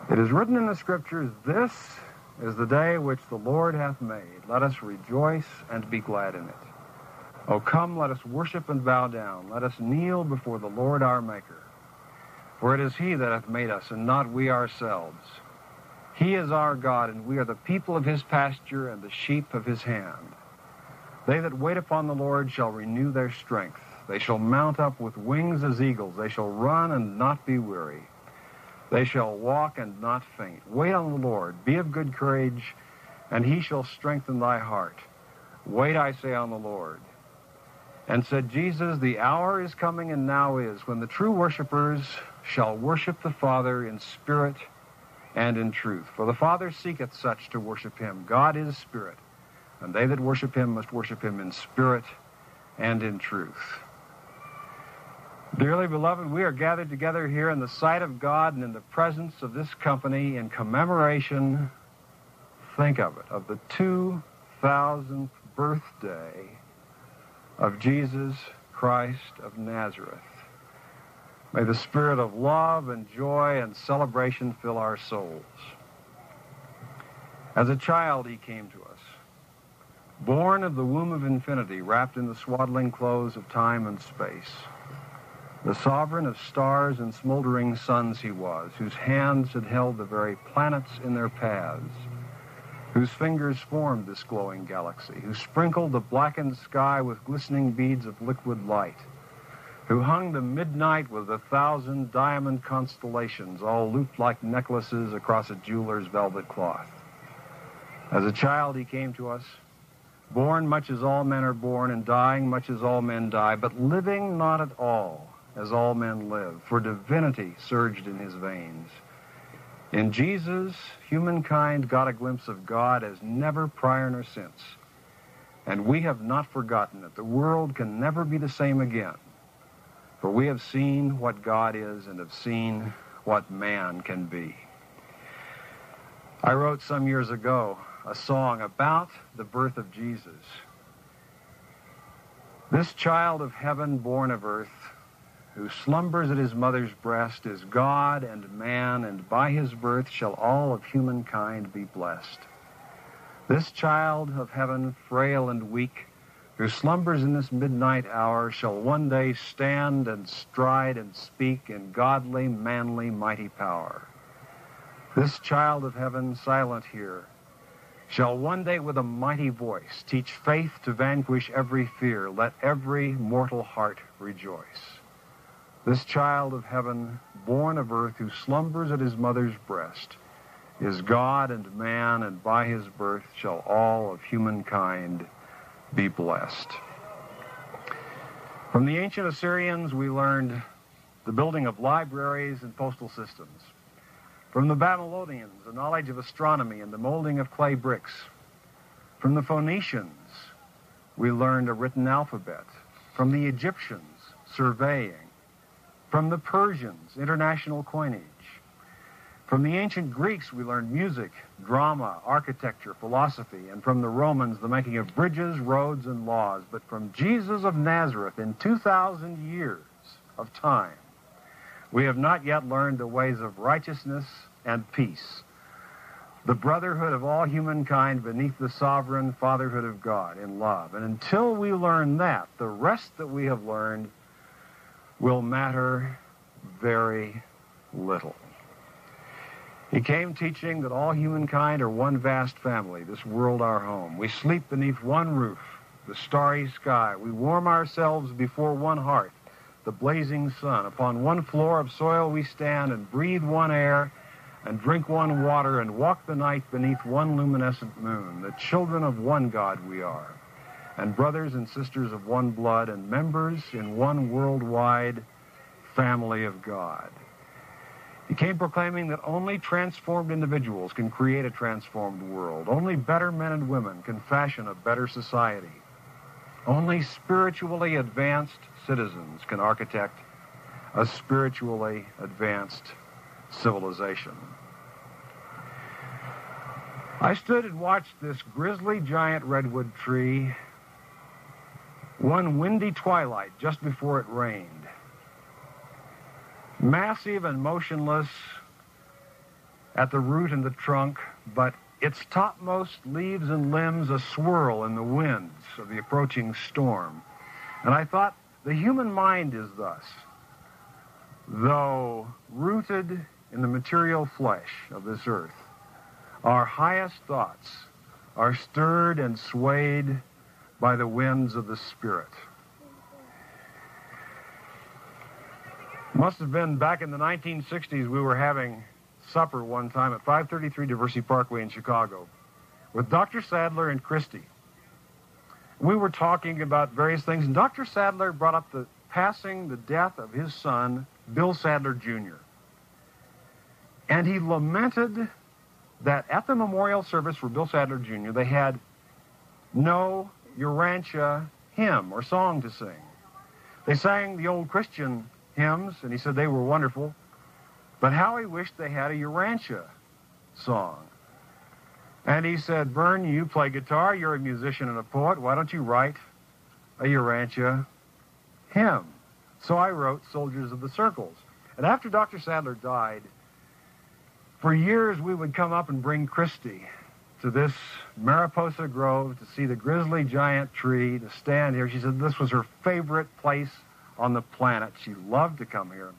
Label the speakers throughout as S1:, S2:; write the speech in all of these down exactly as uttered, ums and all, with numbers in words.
S1: It is written in the Scriptures, "This is the day which the Lord hath made. Let us rejoice and be glad in it. O come, let us worship and bow down. Let us kneel before the Lord our Maker. For it is he that hath made us, and not we ourselves. He is our God, and we are the people of his pasture and the sheep of his hand. They that wait upon the Lord shall renew their strength. They shall mount up with wings as eagles. They shall run and not be weary. They shall walk and not faint. Wait on the Lord. Be of good courage, and he shall strengthen thy heart. Wait, I say, on the Lord." And said Jesus, "The hour is coming, and now is, when the true worshipers shall worship the Father in spirit and in truth. For the Father seeketh such to worship him. God is spirit, and they that worship him must worship him in spirit and in truth." Dearly beloved, we are gathered together here in the sight of God and in the presence of this company in commemoration, think of it, of the two thousandth birthday of Jesus Christ of Nazareth. May the spirit of love and joy and celebration fill our souls. As a child he came to us, born of the womb of infinity, wrapped in the swaddling clothes of time and space. The sovereign of stars and smoldering suns he was, whose hands had held the very planets in their paths, whose fingers formed this glowing galaxy, who sprinkled the blackened sky with glistening beads of liquid light, who hung the midnight with a thousand diamond constellations, all looped like necklaces across a jeweler's velvet cloth. As a child he came to us, born much as all men are born, and dying much as all men die, but living not at all as all men live, for divinity surged in his veins. In Jesus, humankind got a glimpse of God as never prior nor since. And we have not forgotten it. The world can never be the same again. For we have seen what God is and have seen what man can be. I wrote some years ago a song about the birth of Jesus. This child of heaven, born of earth, who slumbers at his mother's breast, is God and man, and by his birth shall all of humankind be blessed. This child of heaven, frail and weak, who slumbers in this midnight hour, shall one day stand and stride and speak in godly, manly, mighty power. This child of heaven, silent here, shall one day with a mighty voice teach faith to vanquish every fear. Let every mortal heart rejoice. This child of heaven, born of earth, who slumbers at his mother's breast, is God and man, and by his birth shall all of humankind be blessed. From the ancient Assyrians, we learned the building of libraries and postal systems. From the Babylonians, the knowledge of astronomy and the molding of clay bricks. From the Phoenicians, we learned a written alphabet. From the Egyptians, surveying. From the Persians, international coinage. From the ancient Greeks, we learned music, drama, architecture, philosophy, and from the Romans, the making of bridges, roads, and laws. But from Jesus of Nazareth, in two thousand years of time, we have not yet learned the ways of righteousness and peace, the brotherhood of all humankind beneath the sovereign fatherhood of God in love. And until we learn that, the rest that we have learned will matter very little. He came teaching that all humankind are one vast family, this world our home. We sleep beneath one roof, the starry sky. We warm ourselves before one hearth, the blazing sun. Upon one floor of soil we stand and breathe one air and drink one water and walk the night beneath one luminescent moon. The children of one God we are, and brothers and sisters of one blood, and members in one worldwide family of God. He came proclaiming that only transformed individuals can create a transformed world. Only better men and women can fashion a better society. Only spiritually advanced citizens can architect a spiritually advanced civilization. I stood and watched this grisly giant redwood tree one windy twilight just before it rained. Massive and motionless at the root and the trunk, but its topmost leaves and limbs a swirl in the winds of the approaching storm. And I thought, the human mind is thus. Though rooted in the material flesh of this earth, our highest thoughts are stirred and swayed by the winds of the Spirit. Must have been back in the nineteen sixties, we were having supper one time at five thirty-three Diversity Parkway in Chicago with Doctor Sadler and Christy. We were talking about various things, and Doctor Sadler brought up the passing, the death of his son, Bill Sadler Junior And he lamented that at the memorial service for Bill Sadler Junior, they had no Urantia hymn or song to sing. They sang the old Christian hymns, and he said they were wonderful, but how he wished they had a Urantia song. And he said, Vern, you play guitar, you're a musician and a poet, why don't you write a Urantia hymn? So I wrote Soldiers of the Circles. And after Doctor Sadler died, for years we would come up and bring Christy to this Mariposa Grove to see the grizzly giant tree, to stand here. She said this was her favorite place on the planet. She loved to come here.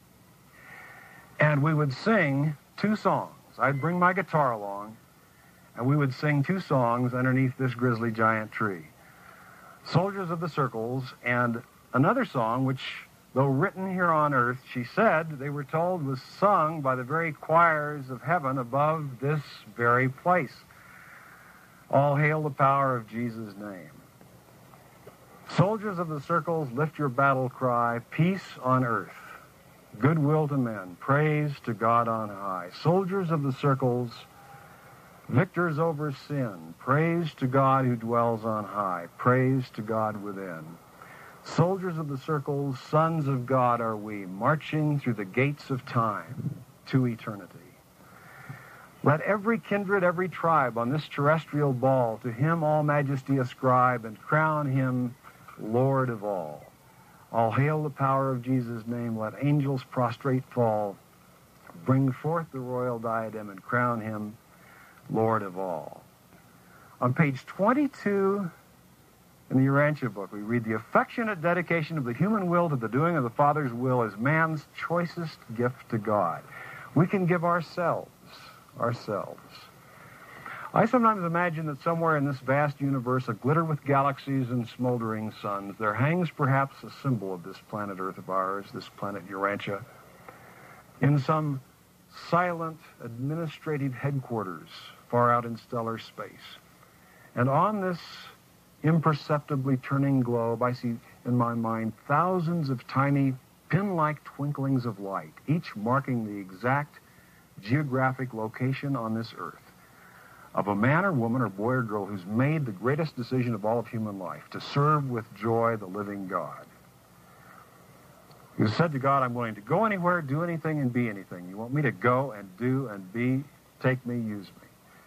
S1: And we would sing two songs. I'd bring my guitar along, and we would sing two songs underneath this grizzly giant tree. Soldiers of the Circles, and another song which, though written here on earth, she said, they were told was sung by the very choirs of heaven above this very place. All hail the power of Jesus' name. Soldiers of the Circles, lift your battle cry, peace on earth, goodwill to men, praise to God on high. Soldiers of the Circles, victors over sin, praise to God who dwells on high, praise to God within. Soldiers of the Circles, sons of God are we, marching through the gates of time to eternity. Let every kindred, every tribe on this terrestrial ball to him all majesty ascribe and crown him Lord of all. All hail the power of Jesus' name. Let angels prostrate fall. Bring forth the royal diadem and crown him Lord of all. On page twenty-two in the Urantia book, we read, the affectionate dedication of the human will to the doing of the Father's will is man's choicest gift to God. We can give ourselves, ourselves. I sometimes imagine that somewhere in this vast universe, aglitter with galaxies and smoldering suns, there hangs perhaps a symbol of this planet Earth of ours, this planet Urantia, in some silent administrative headquarters far out in stellar space. And on this imperceptibly turning globe, I see in my mind thousands of tiny pin-like twinklings of light, each marking the exact geographic location on this earth of a man or woman or boy or girl who's made the greatest decision of all of human life, to serve with joy the living God. Who said to God, I'm willing to go anywhere, do anything, and be anything. You want me to go and do and be, take me, use me.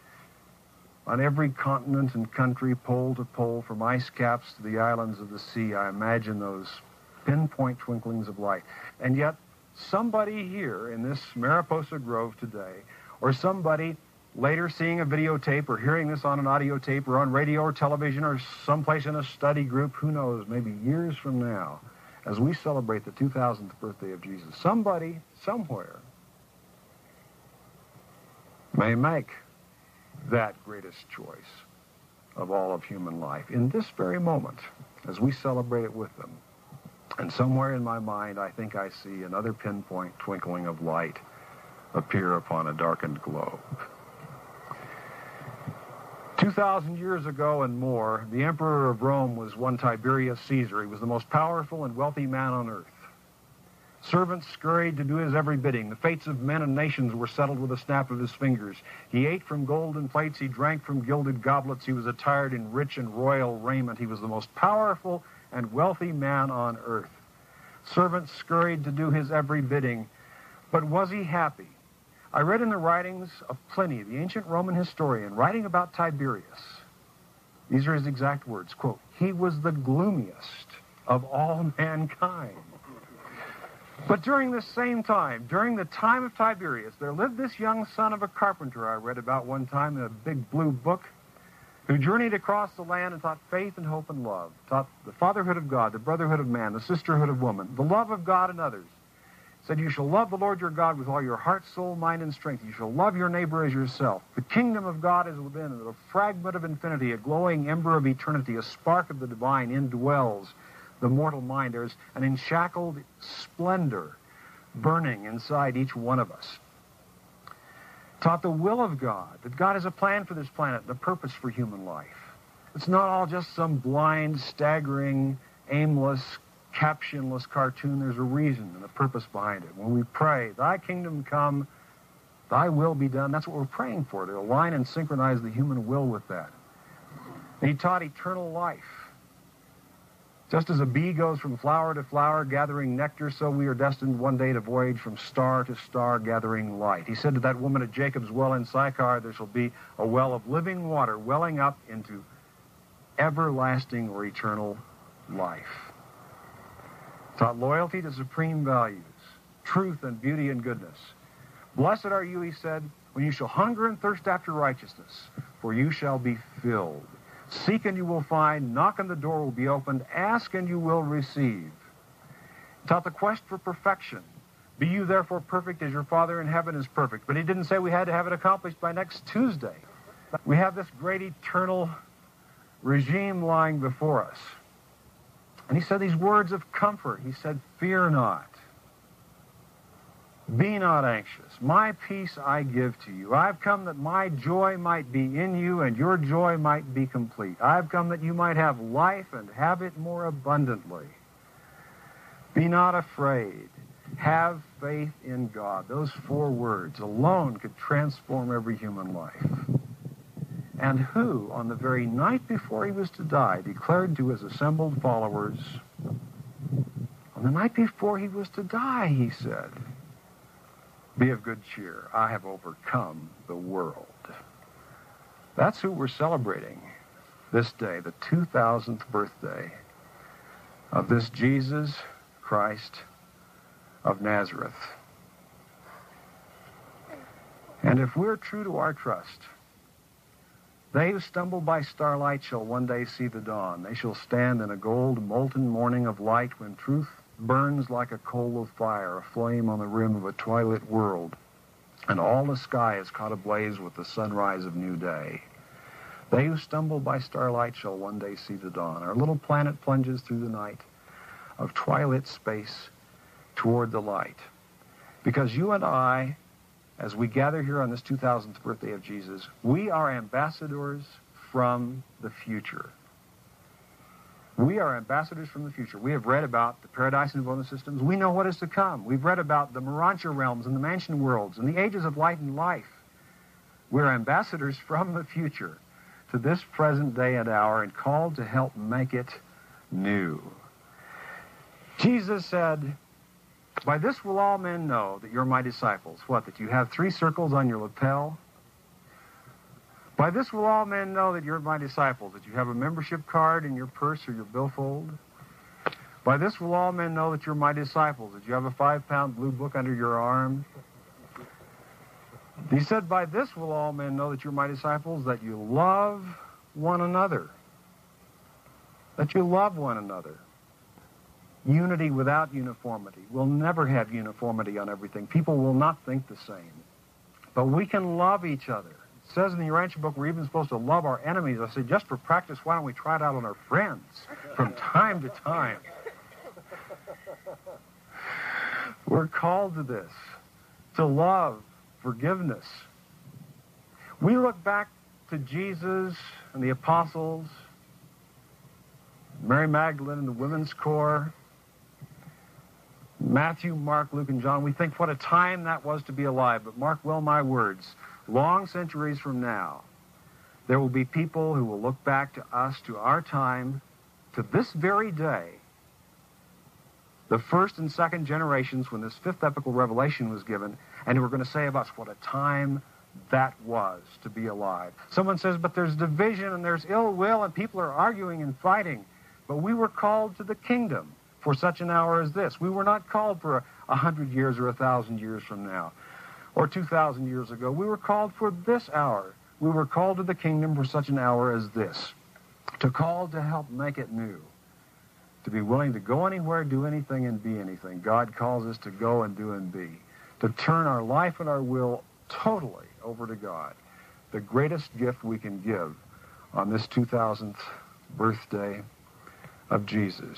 S1: On every continent and country, pole to pole, from ice caps to the islands of the sea, I imagine those pinpoint twinklings of light. And yet, somebody here in this Mariposa Grove today, or somebody later seeing a videotape or hearing this on an audio tape or on radio or television or someplace in a study group, who knows, maybe years from now, as we celebrate the two thousandth birthday of Jesus, somebody, somewhere, may make that greatest choice of all of human life in this very moment as we celebrate it with them. And somewhere in my mind, I think I see another pinpoint twinkling of light appear upon a darkened globe. Two thousand years ago and more, the emperor of Rome was one Tiberius Caesar. He was the most powerful and wealthy man on earth. Servants scurried to do his every bidding. The fates of men and nations were settled with a snap of his fingers. He ate from golden plates. He drank from gilded goblets. He was attired in rich and royal raiment. He was the most powerful and wealthy man on earth. Servants scurried to do his every bidding. But was he happy? I read in the writings of Pliny, the ancient Roman historian, writing about Tiberius. These are his exact words, quote, he was the gloomiest of all mankind. But during this same time, during the time of Tiberius, there lived this young son of a carpenter I read about one time in a big blue book, who journeyed across the land and taught faith and hope and love, taught the fatherhood of God, the brotherhood of man, the sisterhood of woman, the love of God and others. Said, you shall love the Lord your God with all your heart, soul, mind, and strength. You shall love your neighbor as yourself. The kingdom of God is within, and a fragment of infinity, a glowing ember of eternity, a spark of the divine indwells the mortal mind. There's an enshackled splendor burning inside each one of us. Taught the will of God, that God has a plan for this planet and a purpose for human life. It's not all just some blind, staggering, aimless, captionless cartoon. There's a reason and a purpose behind it. When we pray, thy kingdom come, thy will be done, that's what we're praying for, to align and synchronize the human will with that. And he taught eternal life. Just as a bee goes from flower to flower, gathering nectar, so we are destined one day to voyage from star to star, gathering light. He said to that woman at Jacob's well in Sychar, there shall be a well of living water welling up into everlasting or eternal life. Taught loyalty to supreme values, truth and beauty and goodness. Blessed are you, he said, when you shall hunger and thirst after righteousness, for you shall be filled. Seek and you will find, knock and the door will be opened, ask and you will receive. Taught the quest for perfection. Be you therefore perfect as your Father in heaven is perfect. But he didn't say we had to have it accomplished by next Tuesday. We have this great eternal regime lying before us. And he said these words of comfort. He said, fear not. Be not anxious. My peace I give to you. I've come that my joy might be in you and your joy might be complete. I've come that you might have life and have it more abundantly. Be not afraid. Have faith in God. Those four words alone could transform every human life. And who, on the very night before he was to die, declared to his assembled followers, on the night before he was to die, he said, be of good cheer. I have overcome the world. That's who we're celebrating this day, the two thousandth birthday of this Jesus Christ of Nazareth. And if we're true to our trust, they who stumble by starlight shall one day see the dawn. They shall stand in a gold molten morning of light when truth burns like a coal of fire, a flame on the rim of a twilit world, and all the sky is caught ablaze with the sunrise of new day. They who stumble by starlight shall one day see the dawn. Our little planet plunges through the night of twilit space toward the light. Because you and I, as we gather here on this two thousandth birthday of Jesus, we are ambassadors from the future. We are ambassadors from the future. We have read about the Paradise and Nirvana systems. We know what is to come. We've read about the Morontia realms and the Mansion worlds and the ages of light and life. We're ambassadors from the future to this present day and hour and called to help make it new. Jesus said, by this will all men know that you're my disciples. What, that you have three circles on your lapel? By this will all men know that you're my disciples, that you have a membership card in your purse or your billfold. By this will all men know that you're my disciples, that you have a five-pound blue book under your arm. He said, by this will all men know that you're my disciples, that you love one another. That you love one another. Unity without uniformity. We'll never have uniformity on everything. People will not think the same. But we can love each other. It says in the Urantia book we're even supposed to love our enemies. I say, just for practice, why don't we try it out on our friends from time to time? We're called to this, to love, forgiveness. We look back to Jesus and the apostles, Mary Magdalene and the women's corps, Matthew, Mark, Luke, and John. We think what a time that was to be alive. But mark well my words, long centuries from now, there will be people who will look back to us, to our time, to this very day, the first and second generations when this fifth epical revelation was given, and who are going to say of us, what a time that was to be alive. Someone says, but there's division and there's ill will and people are arguing and fighting. But we were called to the kingdom, for such an hour as this. We were not called for a, a hundred years or a thousand years from now, or two thousand years ago. We were called for this hour. We were called to the kingdom for such an hour as this, to call to help make it new, to be willing to go anywhere, do anything, and be anything. God calls us to go and do and be, to turn our life and our will totally over to God, the greatest gift we can give on this two thousandth birthday of Jesus.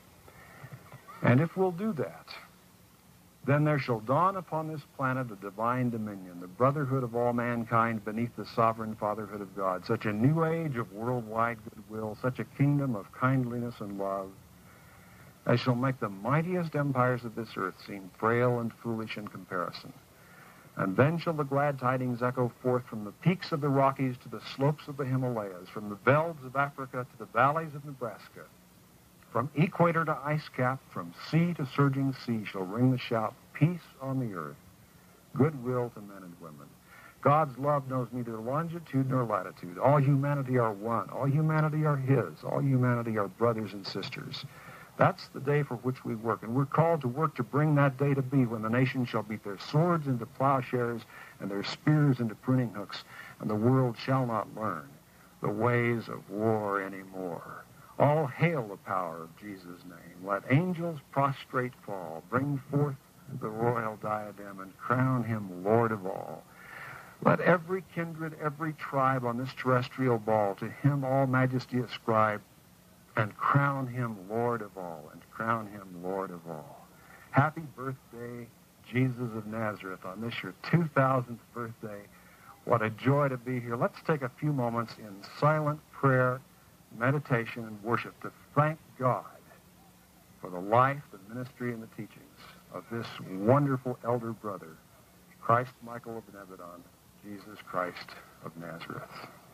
S1: And if we'll do that, then there shall dawn upon this planet a divine dominion, the brotherhood of all mankind beneath the sovereign fatherhood of God, such a new age of worldwide goodwill, such a kingdom of kindliness and love, as shall make the mightiest empires of this earth seem frail and foolish in comparison. And then shall the glad tidings echo forth from the peaks of the Rockies to the slopes of the Himalayas, from the velds of Africa to the valleys of Nebraska. From equator to ice cap, from sea to surging sea shall ring the shout, peace on the earth, goodwill to men and women. God's love knows neither longitude nor latitude. All humanity are one. All humanity are his. All humanity are brothers and sisters. That's the day for which we work, and we're called to work to bring that day to be when the nations shall beat their swords into plowshares and their spears into pruning hooks, and the world shall not learn the ways of war anymore. All hail the power of Jesus' name. Let angels prostrate fall. Bring forth the royal diadem and crown him Lord of all. Let every kindred, every tribe on this terrestrial ball to him all majesty ascribe, and crown him Lord of all, and crown him Lord of all. Happy birthday, Jesus of Nazareth, on this your two thousandth birthday. What a joy to be here. Let's take a few moments in silent prayer, meditation, and worship to thank God for the life, the ministry, and the teachings of this wonderful elder brother, Christ Michael of Nebadon, Jesus Christ of Nazareth.